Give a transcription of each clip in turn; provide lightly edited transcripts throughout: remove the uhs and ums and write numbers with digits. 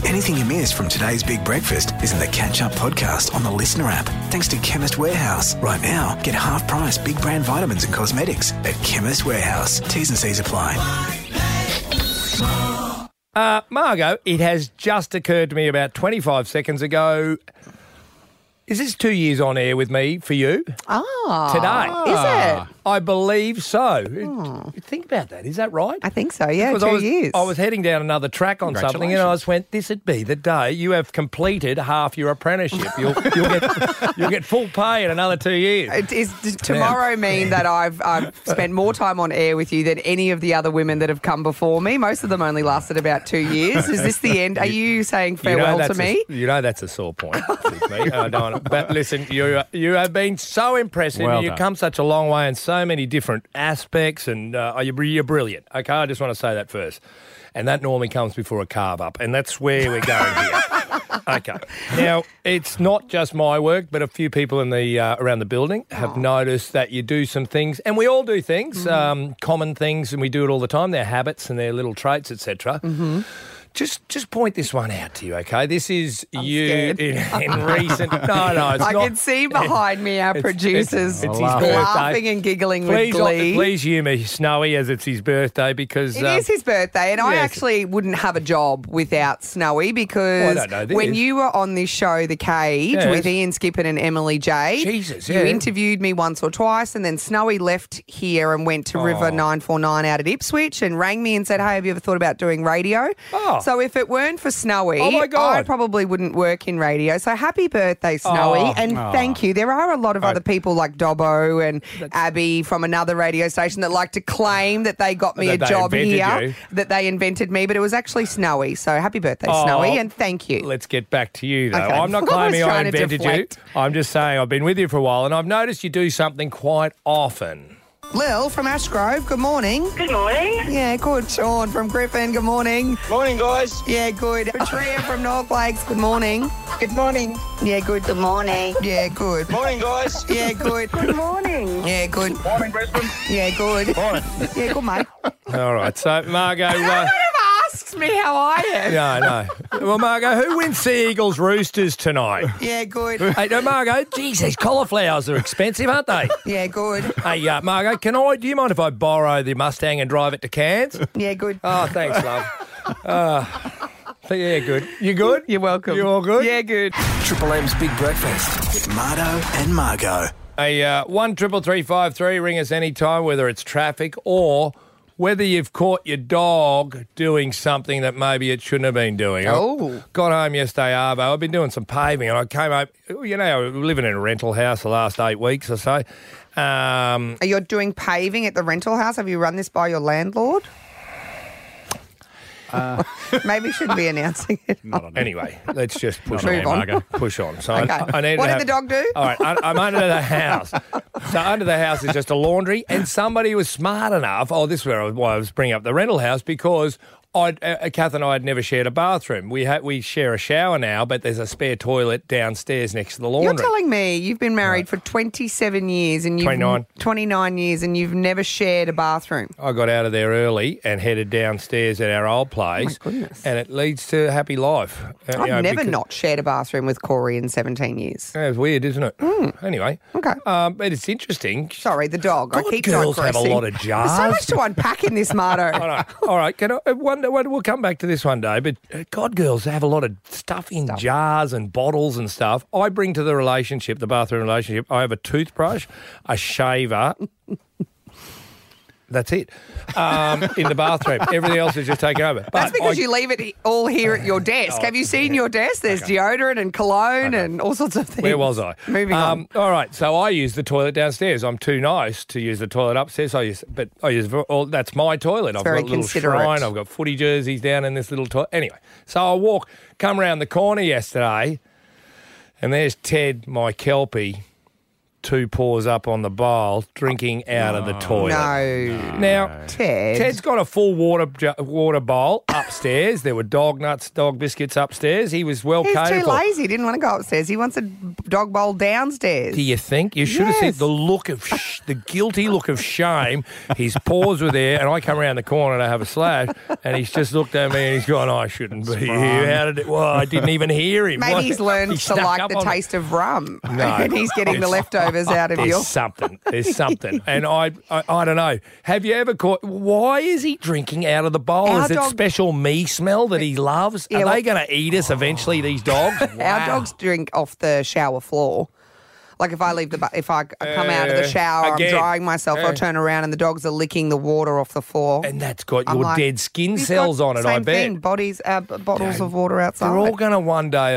Anything you missed from today's Big Breakfast is in the Catch Up podcast on the Listener app. Thanks to Chemist Warehouse. Right now, get half price big brand vitamins and cosmetics at Chemist Warehouse. T's and C's apply. Margot, it has just occurred to me about 25 seconds ago. Is this 2 years on air with me for you? Today. Is it? I believe so. Think about that. Is that right? I think so, yeah, Because 2 years. I was heading down another track on something and I just went, this would be the day you have completed half your apprenticeship. You'll get full pay in another 2 years. Does tomorrow mean that I've spent more time on air with you than any of the other women that have come before me? Most of them only lasted about 2 years. Is this the end? Are you saying farewell to me? That's a sore point with me. I don't. But listen, you have been so impressive. Well You've done. come such a long way in so many different aspects, and you're brilliant. Okay, I just want to say that first. And that normally comes before a carve up, and that's where we're going here. Okay. Now, it's not just my work, but a few people in the around the building have noticed that you do some things, and we all do things, common things, and we do it all the time. Their habits and their little traits, etc. Just point this one out to you, okay? This is you scared. in recent... No, it's I not. can see behind me our producers it's his laughing birthday. and giggling Please, with glee. please humour Snowy as it's his birthday because... It is his birthday, and I yes. actually wouldn't have a job without Snowy because I don't know this. when you were on this show, The Cage, Yes. with Ian Skippon and Emily J, Jesus, you yeah. interviewed me once or twice, and then Snowy left here and went to River 949 out at Ipswich and rang me and said, hey, have you ever thought about doing radio? Oh. So if it weren't for Snowy, Oh, my God. I probably wouldn't work in radio. So happy birthday, Snowy, and thank you. There are a lot of other people like Dobbo and Abby from another radio station that like to claim that they got me That a they job invented here, you. that they invented me, but it was actually Snowy. So happy birthday, Snowy, and thank you. Let's get back to you, though. Okay. I'm not I was claiming I trying to invented you. deflect. I'm just saying I've been with you for a while, and I've noticed you do something quite often. Lil from Ashgrove, good morning. Good morning. Yeah, good. Sean from Griffin, good morning. Morning, guys. Yeah, good. Tria from North Lakes, good morning. Good morning. Yeah, good. Good morning. Yeah, good. Morning, guys. Yeah, good. Good morning. Yeah, good. Morning, Brisbane. Yeah, good. Morning. Yeah, good, mate. All right, so Margot... Asks me how I am. no. Well, Margot, who wins Sea Eagles Roosters tonight? Yeah, good. Hey, no, Margot, geez, these cauliflowers are expensive, aren't they? Yeah, good. Hey, Margot, do you mind if I borrow the Mustang and drive it to Cairns? Yeah, good. Oh, thanks, love. Yeah, good. You good? You're welcome. You all good? Yeah, good. Triple M's Big Breakfast with Mardo and Margot. Hey, 133353, ring us anytime, whether it's traffic or whether you've caught your dog doing something that maybe it shouldn't have been doing. Oh. I got home yesterday, Arvo. I've been doing some paving and I came home. You know, we're living in a rental house the last 8 weeks or so. Are you doing paving at the rental house? Have you run this by your landlord? Maybe you shouldn't be announcing it. Anyway, let's just push Move on. Margot. Push on. So Okay. I need What to did the dog do? All right, I'm under the house. So under the house is just a laundry, and somebody was smart enough. Oh, this is why I was bringing up the rental house, because Kath and I had never shared a bathroom. We share a shower now, but there's a spare toilet downstairs next to the laundry. You're telling me you've been married for 27 years and you've 29 years and you've never shared a bathroom. I got out of there early and headed downstairs at our old place. Oh, my goodness. And it leads to a happy life. I've never not shared a bathroom with Corey in 17 years. It's weird, isn't it? Anyway. Okay. But it's interesting. Sorry, the dog. I God, keep girls have a digressing. lot of jars. There's so much to unpack in this, Mardo. I know. All right, we'll come back to this one day, but God, girls have a lot of stuff in jars and bottles and stuff. I bring to the relationship, the bathroom relationship, I have a toothbrush, a shaver. That's it. In the bathroom. Everything else is just taken over. That's because you leave it all here at your desk. Have you seen your desk? There's deodorant and cologne and all sorts of things. Where was I? Moving on. All right, so I use the toilet downstairs. I'm too nice to use the toilet upstairs. That's my toilet. I've very got a little considerate. shrine. I've got footy jerseys down in this little toilet. Anyway, so I come around the corner yesterday, and there's Ted, my Kelpie, 2 paws up on the bowl, drinking out of the toilet. No. Now, Ted's got a full water bowl upstairs. There were dog nuts, dog biscuits upstairs. He was well He's catered too for. lazy. He didn't want to go upstairs. He wants a dog bowl downstairs. Do you think? You should have seen Yes. the look of the guilty look of shame. His paws were there, and I come around the corner and I have a slash, and he's just looked at me and he's gone, I shouldn't be here. How did it? Well, I didn't even hear him. Maybe What? he's learned He to snuck like up the on me. taste of rum. No. And he's getting the leftovers out of There's your... something. There's something. And I don't know. Have you ever caught... Why is he drinking out of the bowl? Our Is it dog- smell me smell that he loves? Yeah, Are well- they going to eat us eventually, these dogs? Our dogs drink off the shower floor. Like if I leave if I come out of the shower, again. I'm drying myself, I'll turn around and the dogs are licking the water off the floor. And that's got I'm your like, dead skin "He's cells got on it, same I bet. thing, bottles of water outside. They're all going to one day,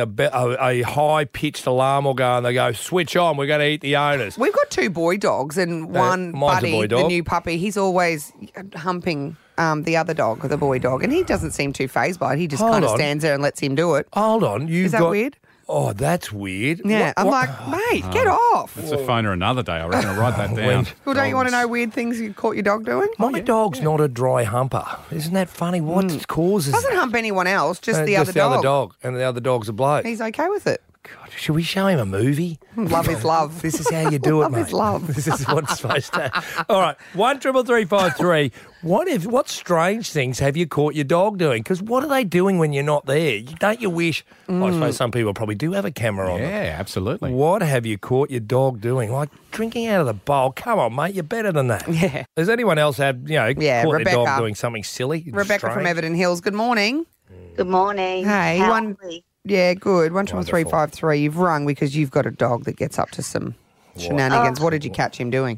a high-pitched alarm will go and they go, switch on, we're going to eat the owners. We've got 2 boy dogs and one mine's a Buddy, boy the dog. new puppy. He's always humping the other dog, the boy dog, and he doesn't seem too fazed by it. He just Hold kind of on. stands there and lets him do it. Hold on. You've Is that got, weird? Oh, that's weird. Yeah, I'm like, mate, get off. That's a phoner another day. I reckon I'll write that down. Well, don't you want to know weird things you caught your dog doing? My dog's not a dry humper. Isn't that funny? What causes Doesn't that? hump anyone else, just the Just other the dog. other dog. And the other dog's a bloke. He's okay with it. God, should we show him a movie? Love is love. This is how you do it, Love mate. is love. This is what's supposed to. All right, 1-333-553. What strange things have you caught your dog doing? Because what are they doing when you're not there? Don't you wish? I suppose some people probably do have a camera on them. Yeah, absolutely. What have you caught your dog doing? Like drinking out of the bowl? Come on, mate, you're better than that. Yeah. Has anyone else had, caught their Rebecca. dog doing something silly? and Rebecca from strange? Everton Hills, good morning. Good morning. Hey, How one- are we? Yeah, good. 1-333-553. You've rung because you've got a dog that gets up to some shenanigans. What did you catch him doing?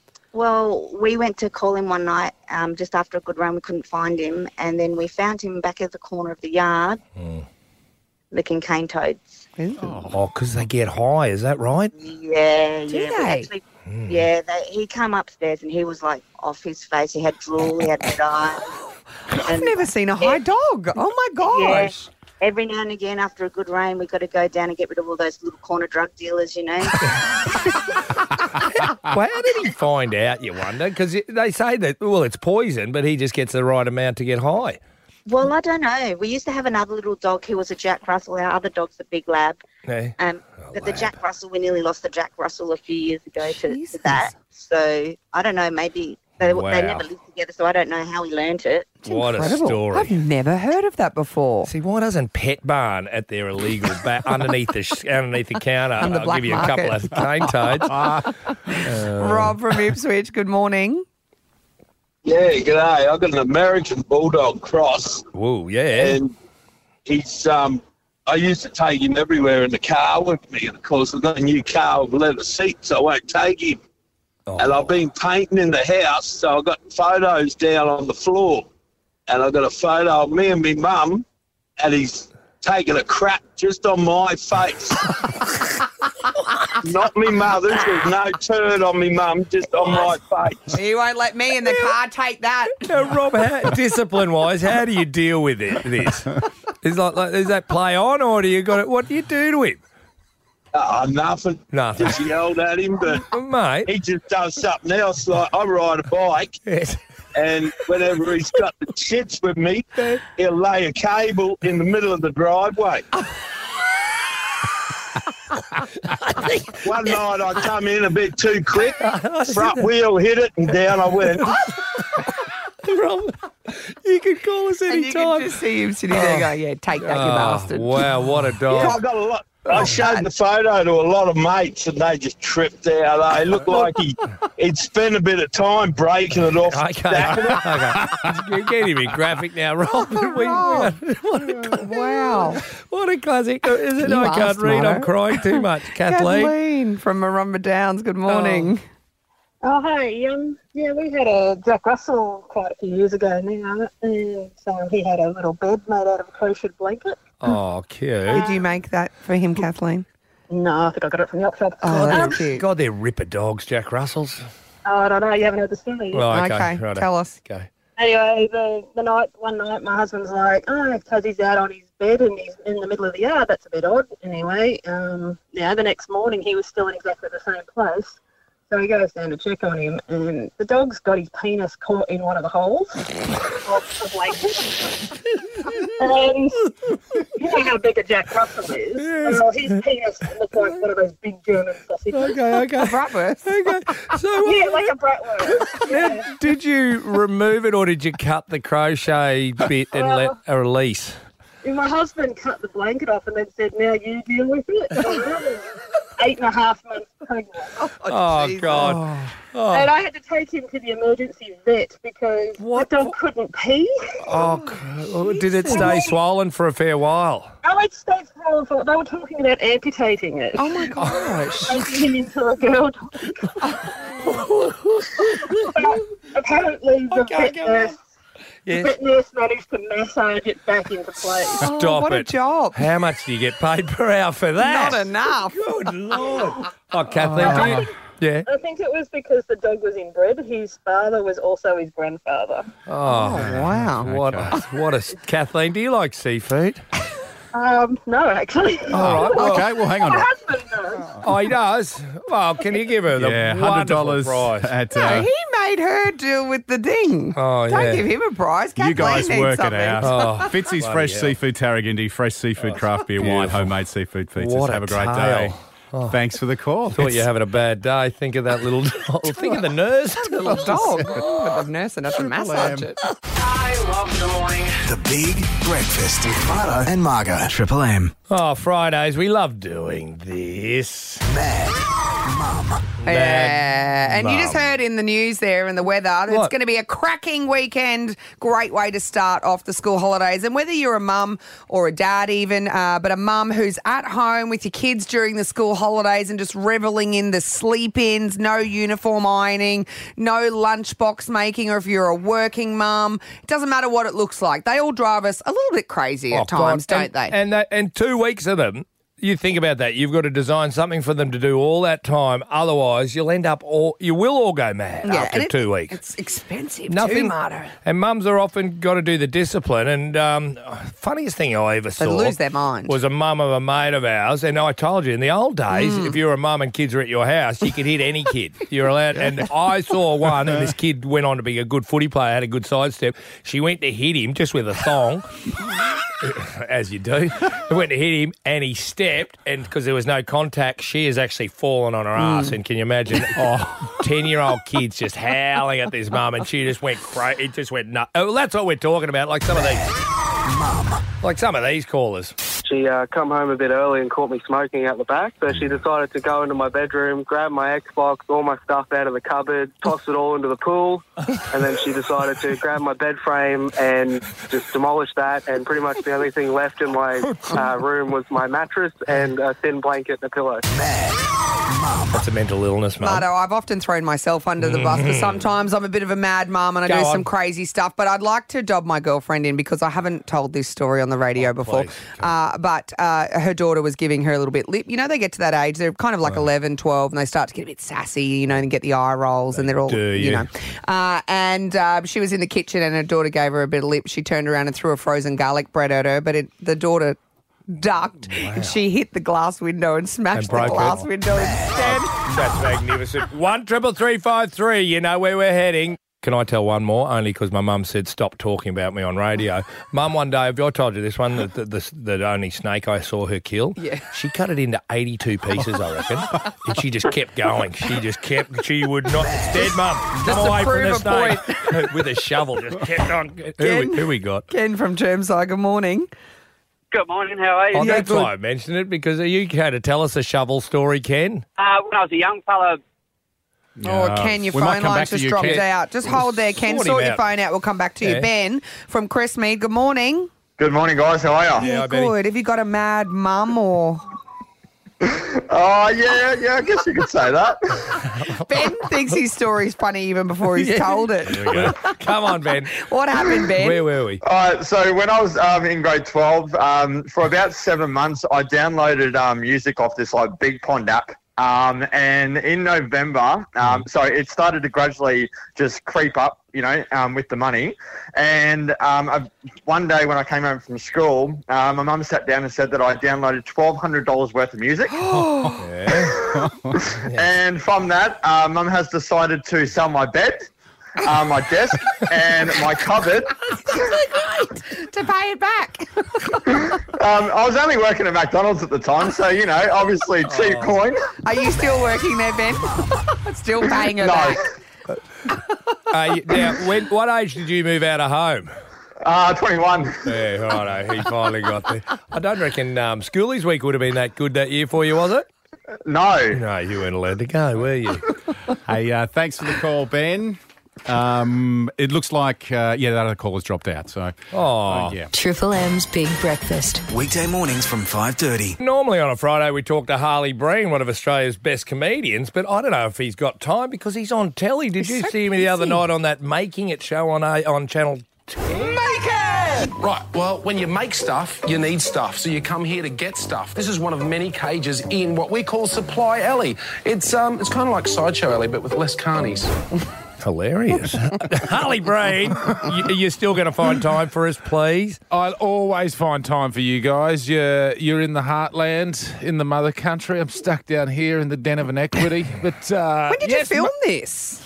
Well, we went to call him one night just after a good run. We couldn't find him. And then we found him back at the corner of the yard licking cane toads. Oh, because they get high, is that right? Yeah, Do yeah. they? Actually, yeah, he came upstairs and he was like off his face. He had drool, he had red eyes. I've never seen a high dog. Oh, my gosh. Every now and again, after a good rain, we've got to go down and get rid of all those little corner drug dealers, you know. Well, how did he find out, you wonder? Because they say that, well, it's poison, but he just gets the right amount to get high. Well, I don't know. We used to have another little dog who was a Jack Russell. Our other dog's a big lab. Yeah. But the Jack Russell, we nearly lost the Jack Russell a few years ago to Jesus. that. So I don't know, maybe they Wow. never lived together, so I don't know how he learned it. What Incredible. a story. I've never heard of that before. See, why doesn't Pet Barn at their illegal underneath the counter On the black give you a couple of cane toads? Rob from Ipswich, good morning. Yeah, g'day. I've got an American Bulldog cross, Whoa, yeah. and he's I used to take him everywhere in the car with me, and of course I've got a new car with leather seats, so I won't take him. Oh. And I've been painting in the house, so I've got photos down on the floor, and I've got a photo of me and my mum, and he's taking a crap just on my face. Not me mother's. There's no turd on me mum, just on my face. You won't let me in the car take that. Now, Rob, discipline-wise, how do you deal with this? Is that play on, or do you got it? What do you do to him? Nothing. Nothing. Just yelled at him, but Mate. he just does something else. Like I ride a bike, Yes. and whenever he's got the shits with me, he'll lay a cable in the middle of the driveway. One night I come in a bit too quick, front wheel hit it, and down I went. Rob, you can call us And you can anytime. just see him sitting there going, yeah, take that, you bastard. Wow, what a dog. Yeah, I got a lot. I showed the photo to a lot of mates, and they just tripped out. They looked like he'd spent a bit of time breaking it off. Okay. Get him in graphic now, Rob. Rob. Wow. What a classic. Is it? You I can't asked, read. Mono. I'm crying too much. Kathleen. Kathleen from Marumba Downs, good morning. Oh, hi. Yeah, we had a Jack Russell quite a few years ago now, and so he had a little bed made out of a crocheted blanket. Oh, cute. Did you make that for him, Kathleen? No, I think I got it from the op shop. Oh, that's cute. God, they're ripper dogs, Jack Russells. Oh, I don't know. You haven't heard the story yet. Well, Okay, righto. tell us. Okay. Anyway, one night my husband's like, oh, Tazzy's out on his bed and he's in the middle of the yard. That's a bit odd. Anyway, the next morning he was still in exactly the same place. So he goes down to check on him, and the dog's got his penis caught in one of the holes of the blanket. And you know how big a Jack Russell is. Yes. Well, his penis looked like one of those big German sausages. Okay. A bratwurst. Okay. So, Yeah, like a bratwurst. Yeah. did you remove it or did you cut the crochet bit and let a release? And my husband cut the blanket off and then said, now you deal with it. And I was 8.5 months pregnant. Oh, Jesus. God. Oh. And I had to take him to the emergency vet because What? the dog couldn't pee. Did it stay swollen for a fair while? Oh, it stayed swollen for. They were talking about amputating it. Oh, my gosh. Making him into a girl dog. But apparently the vet nurse managed to massage it back into place. Stop what a it. job. How much do you get paid per hour for that? Not enough. Good Lord. Oh, Kathleen, do you... Yeah. I think it was because the dog was inbred. His father was also his grandfather. Oh, Wow. what a... Kathleen, do you like seafood? No, actually. All right. Okay, well, hang on. My husband does. Oh, he does? Well, can you give her the wonderful $100 prize? at... No, he made her deal with the ding. Oh, Don't yeah. give him a prize. You guys Kathleen needs work it something. out. Oh, Fitzy's bloody fresh hell. seafood Tarragindi, fresh seafood craft beer, wine, homemade seafood pizzas. What a Have a great tale. day. Thanks for the call. Thought you're having a bad day. Think of that little doll. Think of the nurse. Little dog. But the nurse and have to massage it. I love the morning. The Big Breakfast with Marto and Margo. Triple M. Oh, Fridays. We love doing this. Mad Mum. Yeah, and you just Mum. heard in the news there and the weather that it's What? going to be a cracking weekend. Great way to start off the school holidays. And whether you're a mum or a dad even, but a mum who's at home with your kids during the school holidays and just reveling in the sleep-ins, no uniform ironing, no lunchbox making, or if you're a working mum, it doesn't matter what it looks like. They all drive us a little bit crazy at times, don't they? And 2 weeks of them. You think about that. You've got to design something for them to do all that time. Otherwise, you will all go mad after and 2 weeks. It's expensive Nothing. too, Marto. And mums are often got to do the discipline. And funniest thing I ever They saw lose their mind. was a mum of a mate of ours. And I told you, in the old days, if you were a mum and kids were at your house, you could hit any kid. You're allowed. And I saw one, and this kid went on to be a good footy player, had a good sidestep. She went to hit him just with a thong. As you do. I went to hit him and he stepped, and because there was no contact, she has actually fallen on her ass. And can you imagine 10-year-old kids just howling at this mum, and she just went crazy. It just went nuts. Oh, well, that's what we're talking about, like some of these callers. She come home a bit early and caught me smoking out the back, so she decided to go into my bedroom, grab my Xbox, all my stuff out of the cupboard, toss it all into the pool, and then she decided to grab my bed frame and just demolish that, and pretty much the only thing left in my room was my mattress and a thin blanket and a pillow. That's a mental illness, mum. Marto, I've often thrown myself under the bus, but sometimes I'm a bit of a mad mum and I do some crazy stuff. But I'd like to dob my girlfriend in because I haven't told this story on the radio before. please. But her daughter was giving her a little bit lip. You know, they get to that age, they're kind of like 11, 12, and they start to get a bit sassy, you know, and get the eye rolls, and they're all, you know. And she was in the kitchen and her daughter gave her a bit of lip. She turned around and threw a frozen garlic bread at her, but the daughter ducked and she hit the glass window and smashed the glass window instead. That's magnificent. 133353, you know where we're heading. Can I tell one more? Only because my mum said stop talking about me on radio. Mum, one day, have I told you this one, the only snake I saw her kill? Yeah. She cut it into 82 pieces, I reckon. And she just kept going. She would not. It's dead, Mum. Just Come to away from prove the a snake. With a shovel, just kept on. Who we got? Ken from Chermside, good morning. Good morning, how are you? Oh, that's why I mentioned it, because you had to tell us a shovel story, Ken. When I was a young fella, Oh, Ken, your We might phone come line back to just you, dropped Ken. out. Just hold there, Ken. Sort Sort him your out. phone out. We'll come back to you. Yeah. Ben from Crestmead, good morning. Good morning, guys. How are you? Yeah, I bet he- Good. Have you got a mad mum or... Oh, yeah, I guess you could say that. Ben thinks his story's funny even before he's told it. Here we go. Come on, Ben. What happened, Ben? Where were we? All right, so when I was in grade 12, for about 7 months, I downloaded music off this like Big Pond app. And in November, so it started to gradually just creep up, with the money. And one day when I came home from school, my mum sat down and said that I downloaded $1,200 worth of music. And from that, mum has decided to sell my bed, my desk, and my cupboard. To pay it back. I was only working at McDonald's at the time, so, obviously cheap coin. Are you still working there, Ben? Still paying her back? Now, what age did you move out of home? 21. Yeah, righto. He finally got there. I don't reckon Schoolies Week would have been that good that year for you, was it? No. No, you weren't allowed to go, were you? Hey, thanks for the call, Ben. It looks like, that other call has dropped out. So, yeah. Triple M's Big Breakfast. Weekday mornings from 5:30. Normally on a Friday we talk to Harley Breen, one of Australia's best comedians, but I don't know if he's got time because he's on telly. Did you see him the other night on that Making It show on Channel 10? Right, well, when you make stuff, you need stuff, so you come here to get stuff. This is one of many cages in what we call Supply Alley. It's kind of like Sideshow Alley, but with less carnies. Hilarious. Harley Breen, you're still going to find time for us, please? I'll always find time for you guys. You're in the heartland, in the mother country. I'm stuck down here in the den of inequity. But when did you film this?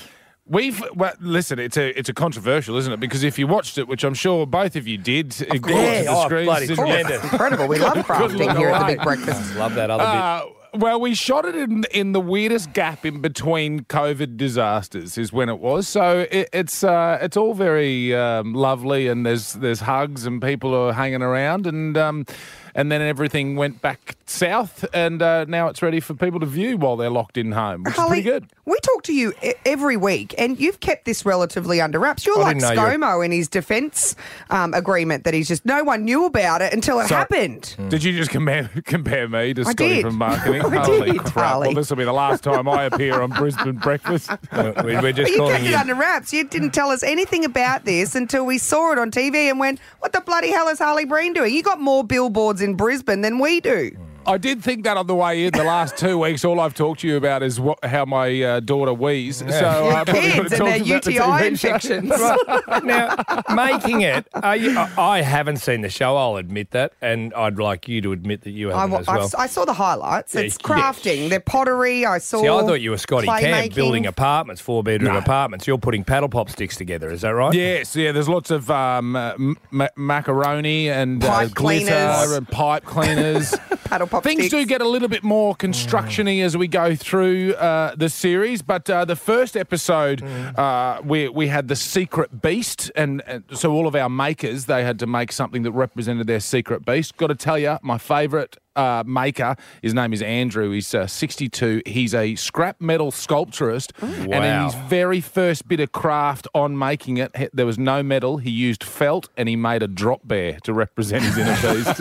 Listen, it's a controversial, isn't it? Because if you watched it, which I'm sure both of you did, of course. bloody tremendous. Incredible. We love crafting here at the Big Breakfast. Love that other bit. Well, we shot it in the weirdest gap in between COVID disasters is when it was. So it's all very lovely, and there's hugs and people are hanging around, and then everything went back south, and now it's ready for people to view while they're locked in home, which Harley, is pretty good. We talk to you every week, and you've kept this relatively under wraps. You're like ScoMo in his defence agreement that no one knew about it until it happened. Did you just compare me to Scotty from marketing? I Holy did, crap. Harley. Well, this will be the last time I appear on Brisbane Breakfast. We're just you calling kept it under wraps. You didn't tell us anything about this until we saw it on TV and went, what the bloody hell is Harley Breen doing? You got more billboards in Brisbane than we do. I did think that on the way in. The last 2 weeks, all I've talked to you about is how my daughter wheezes. Yeah. So Your kids and their UTI infections. Now, Making It, I haven't seen the show, I'll admit that, and I'd like you to admit that you haven't as well. I saw the highlights. It's crafting. Yeah. They're pottery. I See, I thought you were Scotty Camp building apartments, 4-bedroom apartments. You're putting paddle pop sticks together, is that right? Yes, yeah. There's lots of macaroni and pipe glitter cleaners. and pipe cleaners. Paddle pop Things sticks. do get a little bit more construction-y as we go through the series, but the first episode we had the secret beast, and so all of our makers, they had to make something that represented their secret beast. Got to tell you, my favourite maker, his name is Andrew. He's 62. He's a scrap metal sculpturist, and in his very first bit of craft on Making It, there was no metal. He used felt, and he made a drop bear to represent his inner beast.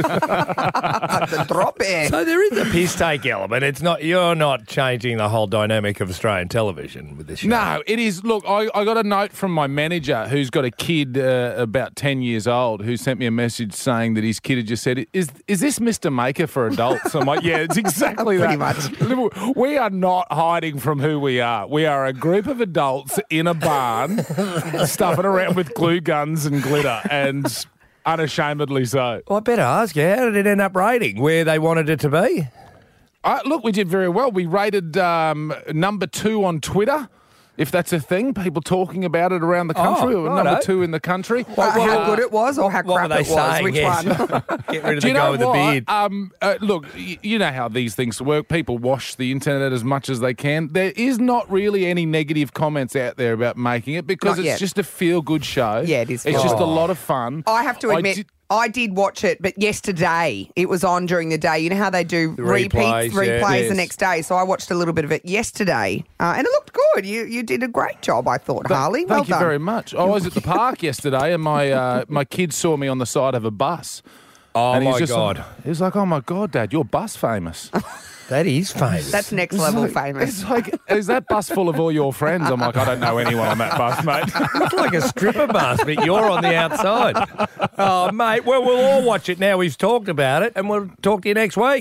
The drop bear. So there is a piss take element. It's not, you're not changing the whole dynamic of Australian television with this show. No, it is. Look, I got a note from my manager who's got a kid about 10 years old who sent me a message saying that his kid had just said, is this Mr. Maker for adults? I'm like, yeah, it's exactly Pretty that. Much. We are not hiding from who we are. We are a group of adults in a barn stuffing around with glue guns and glitter, and unashamedly so. Well, I better ask you, how did it end up rating? Where they wanted it to be? Look, we did very well. We rated number 2 on Twitter, if that's a thing, people talking about it around the country, or number 2 in the country. How good it was or how crap it was? Saying? Which Yes. one? Get rid of the guy with the beard. Look, you know how these things work. People wash the internet as much as they can. There is not really any negative comments out there about Making It because Not it's yet. just a feel-good show. Yeah, it is It's fun. just a lot of fun. I have to admit, I did watch it, but yesterday it was on during the day. You know how they do replays the next day. So I watched a little bit of it yesterday, and it looked good. You did a great job, I thought, Harley. Well Thank you done. very much. I was at the park yesterday, and my kids saw me on the side of a bus. Oh, and my God. He was like, oh, my God, Dad, you're bus famous. That is famous. That's next level famous. It's like, is that bus full of all your friends? I'm like, I don't know anyone on that bus, mate. It's like a stripper bus, but you're on the outside. Oh, mate, well, we'll all watch it now. We've talked about it, and we'll talk to you next week.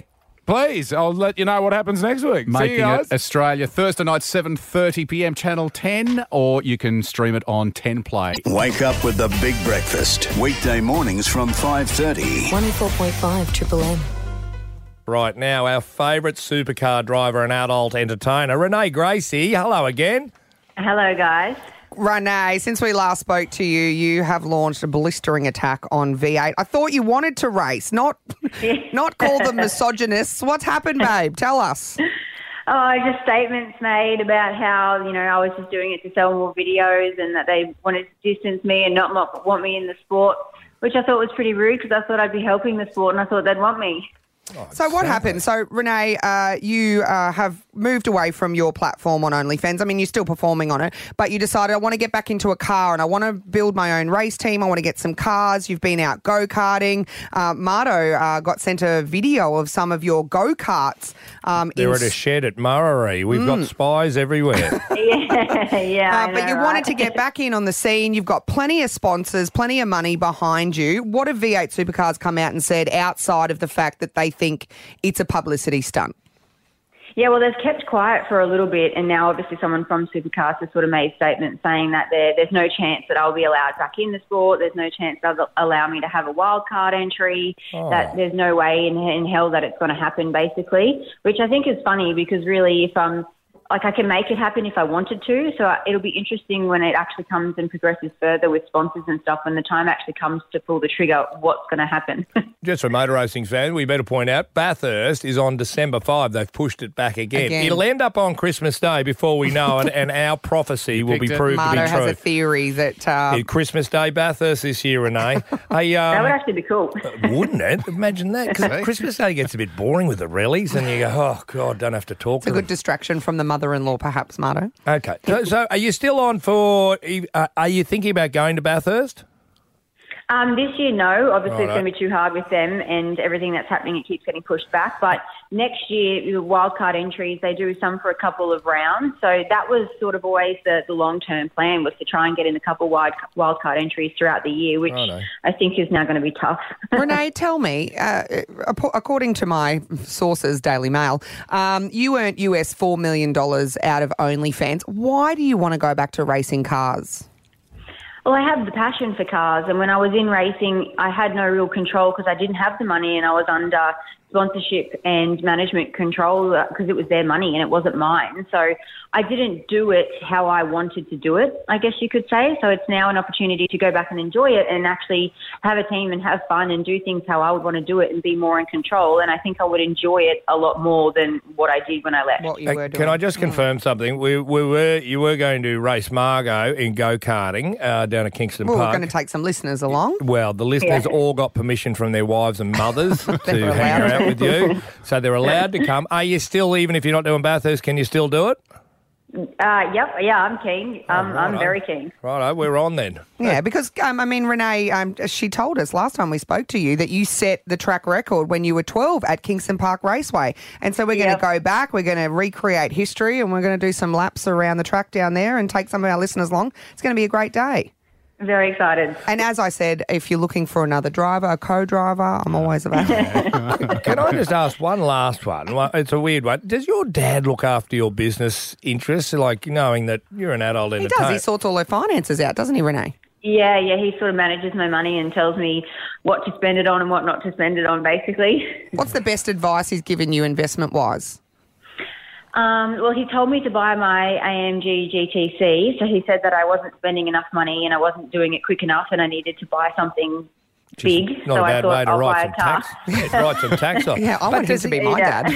Please, I'll let you know what happens next week. See you Making guys. It Australia, Thursday night, 7:30 p.m, Channel 10, or you can stream it on 10 Play. Wake up with the Big Breakfast. Weekday mornings from 5:30. 104.5 Triple M. Right now, our favourite supercar driver and adult entertainer, Renee Gracie. Hello again. Hello, guys. Renee, since we last spoke to you, you have launched a blistering attack on V8. I thought you wanted to race, not call them misogynists. What's happened, babe? Tell us. Oh, just statements made about how, I was just doing it to sell more videos and that they wanted to distance me and not want me in the sport, which I thought was pretty rude because I thought I'd be helping the sport and I thought they'd want me. So what happened? So, Renee, you have moved away from your platform on OnlyFans. I mean, you're still performing on it, but you decided, I want to get back into a car and I want to build my own race team. I want to get some cars. You've been out go-karting. Marto got sent a video of some of your go-karts. They're at a shed at Murray. We've got spies everywhere. Yeah. But you wanted to get back in on the scene. You've got plenty of sponsors, plenty of money behind you. What have V8 Supercars come out and said outside of the fact that they think it's a publicity stunt? Yeah, well, they've kept quiet for a little bit, and now obviously someone from Supercars has sort of made statements saying that there's no chance that I'll be allowed back in the sport. There's no chance they'll allow me to have a wild card entry, that there's no way in hell that it's going to happen, basically, which I think is funny because really if I can make it happen if I wanted to. So it'll be interesting when it actually comes and progresses further with sponsors and stuff. When the time actually comes to pull the trigger, what's going to happen? Just for motor racing fans, we better point out Bathurst is on December 5. They've pushed it back again. It'll end up on Christmas Day before we know it, and our prophecy will be proved to be true. Marto has a theory that... Christmas Day Bathurst this year, Renee. That would actually be cool. Wouldn't it? Imagine that. Because Christmas Day gets a bit boring with the rallies, and you go, oh, God, don't have to talk to them. It's a good distraction from the mother-in-law, perhaps, Marto. Okay. So are you still on for... are you thinking about going to Bathurst? This year, no. Obviously, it's going to be too hard with them and everything that's happening. It keeps getting pushed back. But next year, the wildcard entries, they do some for a couple of rounds. So that was sort of always the long-term plan, was to try and get in a couple wildcard entries throughout the year, which I think is now going to be tough. Renee, tell me, according to my sources, Daily Mail, you earned US $4 million out of OnlyFans. Why do you want to go back to racing cars? Well, I have the passion for cars, and when I was in racing, I had no real control because I didn't have the money and I was under sponsorship and management control because it was their money and it wasn't mine. So I didn't do it how I wanted to do it, I guess you could say. So it's now an opportunity to go back and enjoy it and actually have a team and have fun and do things how I would want to do it and be more in control. And I think I would enjoy it a lot more than what I did when I left. What you were doing. Can I just confirm something? You were going to race Margot in go-karting down at Kingston Park. We're going to take some listeners along. Well, the listeners all got permission from their wives and mothers to hang around with you. So they're allowed to come. Are you still, even if you're not doing Bathurst, can you still do it? Yep. Yeah, I'm keen. I'm very keen. Righto, we're on then. Yeah, because, Renee, she told us last time we spoke to you that you set the track record when you were 12 at Kingston Park Raceway. And so we're going to go back, we're going to recreate history, and we're going to do some laps around the track down there and take some of our listeners along. It's going to be a great day. Very excited. And as I said, if you're looking for another driver, a co-driver, I'm always available. Can I just ask one last one? It's a weird one. Does your dad look after your business interests, like knowing that you're an adult entertainer? He does. He sorts all their finances out, doesn't he, Renee? Yeah, he sort of manages my money and tells me what to spend it on and what not to spend it on, basically. What's the best advice he's given you investment-wise? Well, he told me to buy my AMG GTC, so he said that I wasn't spending enough money and I wasn't doing it quick enough and I needed to buy something big. Not so a bad I thought way to I'll write buy some a car. tax. Yeah, write some tax off. Yeah, I want him to be my dad.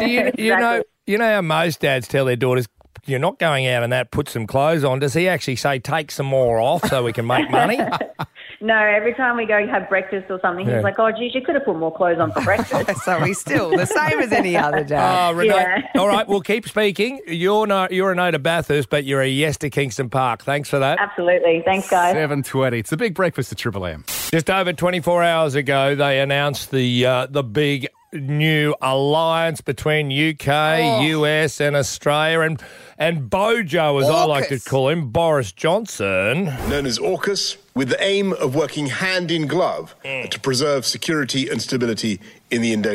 You know how most dads tell their daughters, you're not going out and that, put some clothes on. Does he actually say, take some more off so we can make money? No, every time we go have breakfast or something, he's like, oh, geez, you could have put more clothes on for breakfast. So he's still the same as any other dad. Oh, Renee. All right, we'll keep speaking. You're a no to Bathurst, but you're a yes to Kingston Park. Thanks for that. Absolutely. Thanks, guys. 7:20. It's the Big Breakfast at Triple M. Just over 24 hours ago, they announced the big new alliance between UK, US and Australia and Bojo, as I like to call him, Boris Johnson. Known as AUKUS, with the aim of working hand in glove to preserve security and stability in the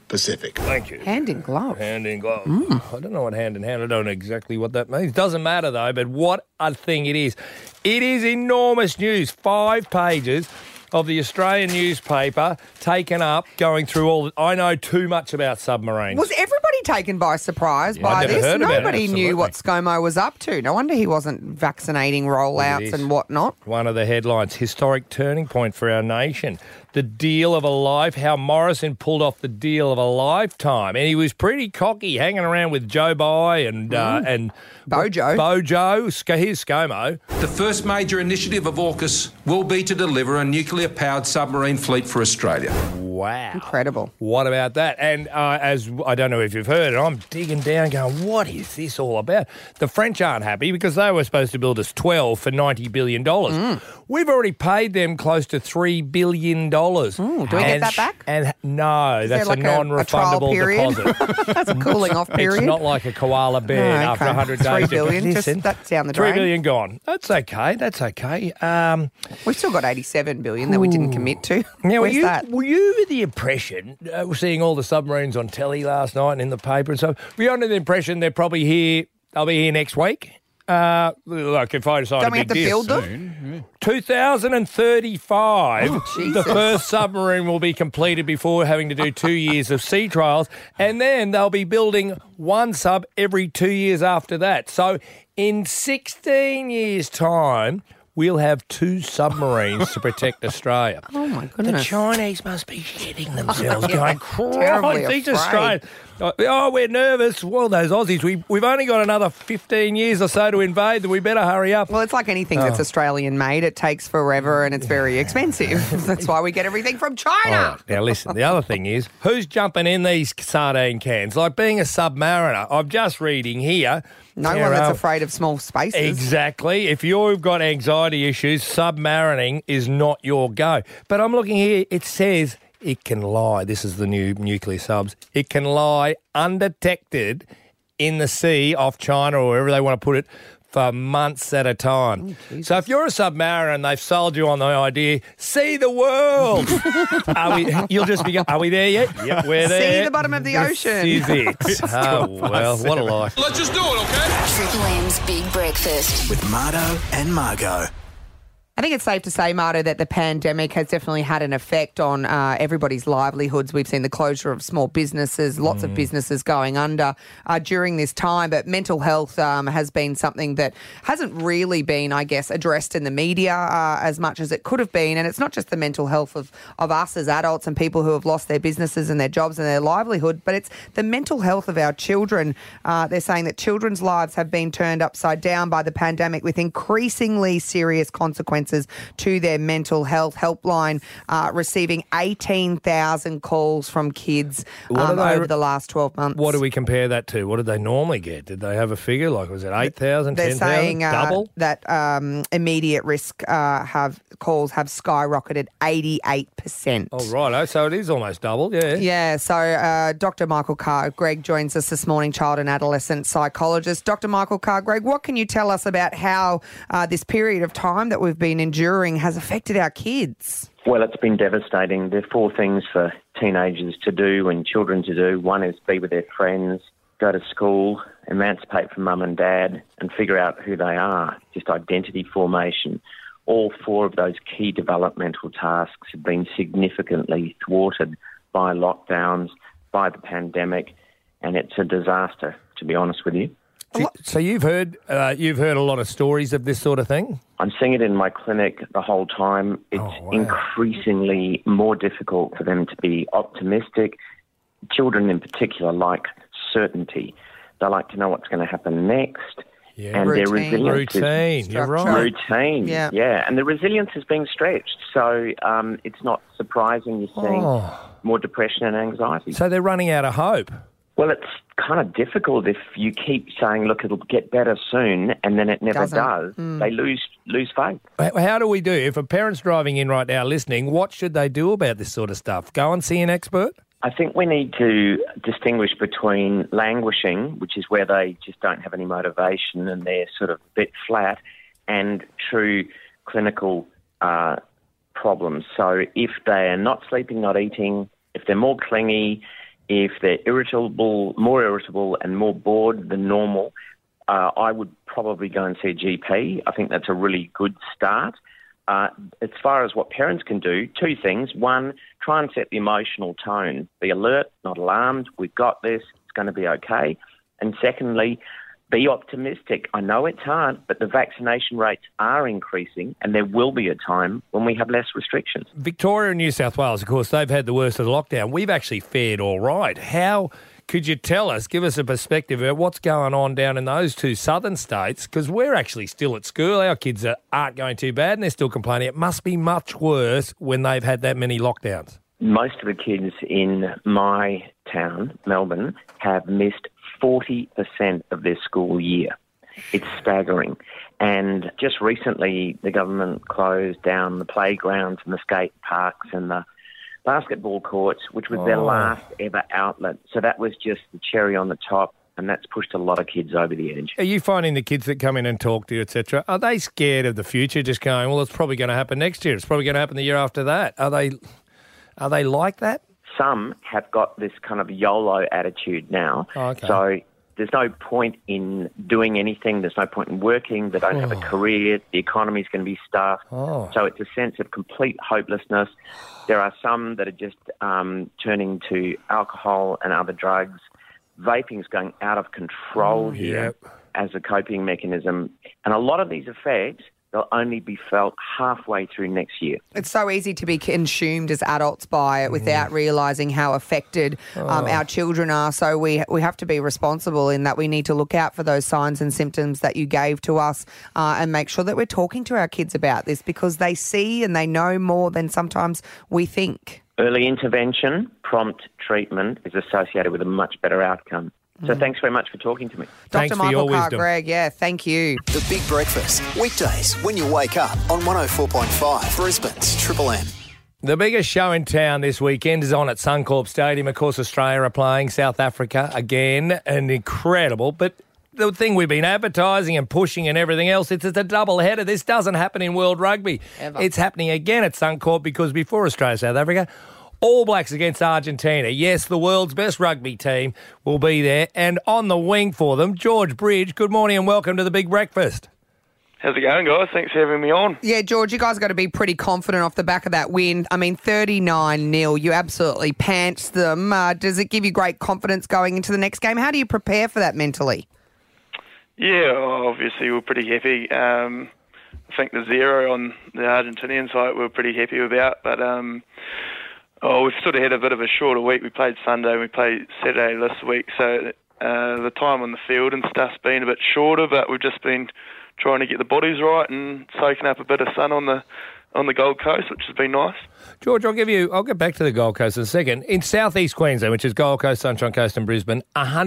Pacific. Thank you. Hand in glove. Hand in glove. I don't know what hand in hand. I don't know exactly what that means. Doesn't matter, though, but what a thing it is. It is enormous news. 5 pages of the Australian newspaper taken up, going through all... I know too much about submarines. Was everybody taken by surprise by I'd never this? heard about it, Nobody knew absolutely. what ScoMo was up to. No wonder he wasn't vaccinating rollouts and whatnot. One of the headlines, historic turning point for our nation. The deal of a life, how Morrison pulled off the deal of a lifetime. And he was pretty cocky, hanging around with Joe Bye and Bojo. Here's ScoMo. The first major initiative of AUKUS will be to deliver a nuclear-powered submarine fleet for Australia. Wow. Incredible. What about that? And as I don't know if you've heard it, I'm digging down going, what is this all about? The French aren't happy because they were supposed to build us 12 for $90 billion. We've already paid them close to $3 billion. Do we get that back? And no, Is that's there like a non-refundable a trial period? deposit. That's a cooling off period. It's not like a koala bear after 100 days. $3 billion, Listen, that's down the $3 drain. billion gone. That's okay. We've still got $87 billion that we didn't commit to. Now, Where's that? were you under the impression, seeing all the submarines on telly last night and in the paper and stuff, were you under the impression they'll be here next week? Like if I decide Don't a we have big to deal build them? soon. 2035, the first submarine will be completed before having to do 2 years of sea trials, and then they'll be building one sub every 2 years after that. So in 16 years' time, we'll have 2 submarines to protect Australia. Oh, my The goodness. Chinese must be shitting themselves, Yeah, going, terribly Christ, these afraid. Australians. Oh, we're nervous. Well, those Aussies, we've only got another 15 years or so to invade, then we better hurry up. Well, it's like anything that's Australian-made. It takes forever and it's very expensive. That's why we get everything from China. All right. Now, listen, the other thing is, who's jumping in these sardine cans? Like being a submariner, I'm just reading here. No one that's afraid of small spaces. Exactly. If you've got anxiety issues, submarining is not your go. But I'm looking here, it says it can lie. This is the new nuclear subs. It can lie undetected in the sea off China or wherever they want to put it for months at a time. So if you're a submariner and they've sold you on the idea, see the world. You'll just be going, are we there yet? Yep, we're there. See the bottom of the ocean. This is it. Oh, well, what a life. Let's just do it, okay? Triple M's Big Breakfast. With Mardo and Margot. I think it's safe to say, Marta, that the pandemic has definitely had an effect on everybody's livelihoods. We've seen the closure of small businesses, lots of businesses going under during this time. But mental health has been something that hasn't really been, I guess, addressed in the media as much as it could have been. And it's not just the mental health of us as adults and people who have lost their businesses and their jobs and their livelihood, but it's the mental health of our children. They're saying that children's lives have been turned upside down by the pandemic with increasingly serious consequences to their mental health. Helpline receiving 18,000 calls from kids over the last 12 months. What do we compare that to? What did they normally get? Did they have a figure? Like, was it 8,000, They're 10,000? saying Double? that immediate risk calls have skyrocketed 88%. Oh, right. So it is almost double, yeah. Yeah, so Dr. Michael Carr-Gregg joins us this morning, child and adolescent psychologist. Dr. Michael Carr-Gregg, what can you tell us about how this period of time that we've been enduring has affected our kids? Well, it's been devastating. There are 4 things for teenagers to do and children to do. One is be with their friends, go to school, emancipate from mum and dad, and figure out who they are, just identity formation. All 4 of those key developmental tasks have been significantly thwarted by lockdowns, by the pandemic, and it's a disaster, to be honest with you. So you've heard a lot of stories of this sort of thing? I'm seeing it in my clinic the whole time. It's increasingly more difficult for them to be optimistic. Children in particular like certainty. They like to know what's going to happen next. Yeah. And their resilience is You're right. routine. Yeah. And the resilience is being stretched. So it's not surprising you're seeing more depression and anxiety. So they're running out of hope. Well, it's kind of difficult if you keep saying, look, it'll get better soon, and then it never does. They lose faith. How do we do? If a parent's driving in right now listening, what should they do about this sort of stuff? Go and see an expert? I think we need to distinguish between languishing, which is where they just don't have any motivation and they're sort of a bit flat, and true clinical problems. So if they are not sleeping, not eating, if they're more clingy, If they're more irritable and more bored than normal, I would probably go and see a GP. I think that's a really good start. As far as what parents can do, two things. One, try and set the emotional tone. Be alert, not alarmed. We've got this. It's going to be okay. And secondly, be optimistic. I know it's hard, but the vaccination rates are increasing and there will be a time when we have less restrictions. Victoria and New South Wales, of course, they've had the worst of the lockdown. We've actually fared all right. How could you tell us, give us a perspective of what's going on down in those two southern states? Because we're actually still at school. Our kids aren't going too bad and they're still complaining. It must be much worse when they've had that many lockdowns. Most of the kids in my town, Melbourne, have missed 40% of their school year. It's staggering. And just recently, the government closed down the playgrounds and the skate parks and the basketball courts, which was their last ever outlet. So that was just the cherry on the top, and that's pushed a lot of kids over the edge. Are you finding the kids that come in and talk to you, etc., are they scared of the future, just going, well, it's probably going to happen next year, it's probably going to happen the year after that? Are they like that? Some have got this kind of YOLO attitude now. Oh, okay. So there's no point in doing anything. There's no point in working. They don't have a career. The economy's going to be stuffed. So it's a sense of complete hopelessness. There are some that are just turning to alcohol and other drugs. Vaping's going out of control here as a coping mechanism. And a lot of these effects, they'll only be felt halfway through next year. It's so easy to be consumed as adults by it without realising how affected our children are. So we have to be responsible in that we need to look out for those signs and symptoms that you gave to us and make sure that we're talking to our kids about this because they see and they know more than sometimes we think. Early intervention, prompt treatment is associated with a much better outcome. So thanks very much for talking to me. Dr. Michael Carr-Gregg, thank you. The Big Breakfast, weekdays when you wake up on 104.5 Brisbane's Triple M. The biggest show in town this weekend is on at Suncorp Stadium. Of course, Australia are playing South Africa again, and incredible. But the thing we've been advertising and pushing and everything else, it's a double header. This doesn't happen in World Rugby. Ever. It's happening again at Suncorp because before Australia, South Africa, All Blacks against Argentina. Yes, the world's best rugby team will be there. And on the wing for them, George Bridge, good morning and welcome to the Big Breakfast. How's it going, guys? Thanks for having me on. Yeah, George, you guys got to be pretty confident off the back of that win. I mean, 39-0, you absolutely pantsed them. Does it give you great confidence going into the next game? How do you prepare for that mentally? Yeah, obviously we're pretty happy. I think the 0 on the Argentinian side we're pretty happy about, but we've sort of had a bit of a shorter week. We played Sunday and we played Saturday this week, so the time on the field and stuff's been a bit shorter, but we've just been trying to get the bodies right and soaking up a bit of sun on the Gold Coast, which has been nice. George, I'll get back to the Gold Coast in a second. In southeast Queensland, which is Gold Coast, Sunshine Coast and Brisbane,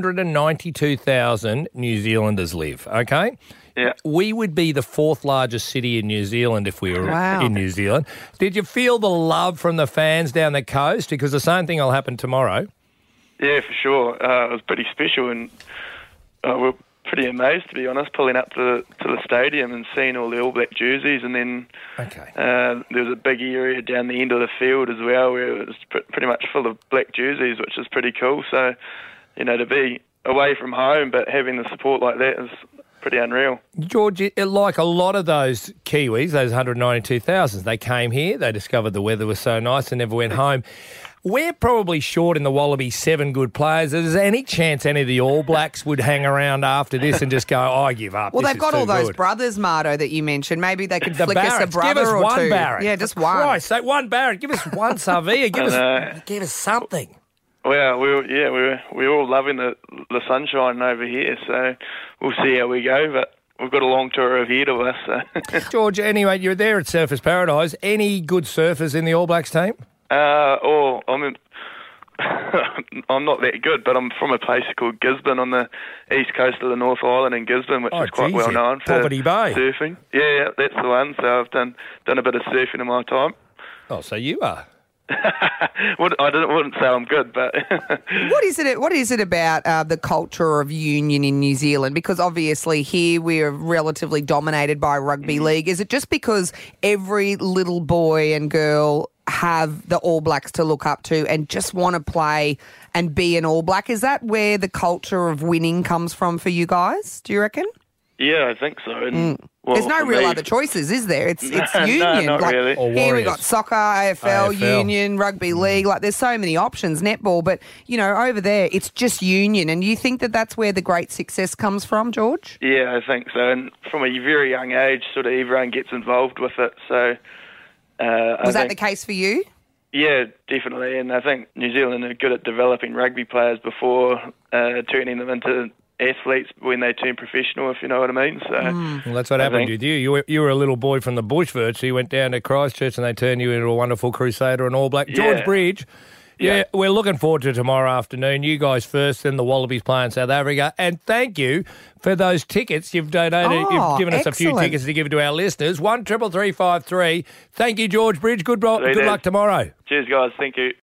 192,000 New Zealanders live, okay? Yeah. We would be the fourth largest city in New Zealand if we were in New Zealand. Did you feel the love from the fans down the coast? Because the same thing will happen tomorrow. Yeah, for sure. It was pretty special, and we're pretty amazed, to be honest, pulling up to the stadium and seeing all the All Black jerseys, and then there was a big area down the end of the field as well where it was pretty much full of black jerseys, which is pretty cool. So, to be away from home but having the support like that is pretty unreal. George, like a lot of those Kiwis, those 192,000, they came here, they discovered the weather was so nice and never went home. We're probably short in the Wallabies 7 good players. Is there any chance any of the All Blacks would hang around after this and just go, I give up? Well, this they've got all those brothers, Marto, that you mentioned. Maybe they could flick us a brother give us or one two. Barrett. Yeah, just one. Christ, say one Barrett. Give us one Savia. Give us something. Well, we're all loving the sunshine over here, so we'll see how we go, but we've got a long tour ahead of us. So. George, anyway, you're there at Surfers Paradise. Any good surfers in the All Blacks team? I'm not that good, but I'm from a place called Gisborne on the east coast of the North Island in Gisborne, which is quite well known for Poverty Bay. Surfing. Yeah, that's the one. So I've done a bit of surfing in my time. Oh, so you are. I wouldn't say I'm good, but What is it about the culture of union in New Zealand? Because obviously here we're relatively dominated by rugby league. Is it just because every little boy and girl have the All Blacks to look up to and just want to play and be an All Black? Is that where the culture of winning comes from for you guys, do you reckon? Yeah, I think so. And, well, There's no for real me- other choices, is there? It's No, union. not like, really. Or here we Warriors. got soccer, AFL, AFL. union, rugby league. Like there's so many options, netball. But, you know, over there, it's just union. And you think that that's where the great success comes from, George? Yeah, I think so. And from a very young age, sort of everyone gets involved with it. So Was that the case for you? Yeah, definitely. And I think New Zealand are good at developing rugby players before turning them into athletes when they turn professional, if you know what I mean. So Well, that's what happened with you. You were a little boy from the bush virtually. You went down to Christchurch and they turned you into a wonderful crusader and All Black. George Yeah. Bridge, we're looking forward to tomorrow afternoon. You guys first, then the Wallabies play in South Africa. And thank you for those tickets you've donated. Oh, You've given us a few excellent. tickets to give to our listeners. 133353. Thank you, George Bridge. Good luck tomorrow. Cheers, guys. Thank you.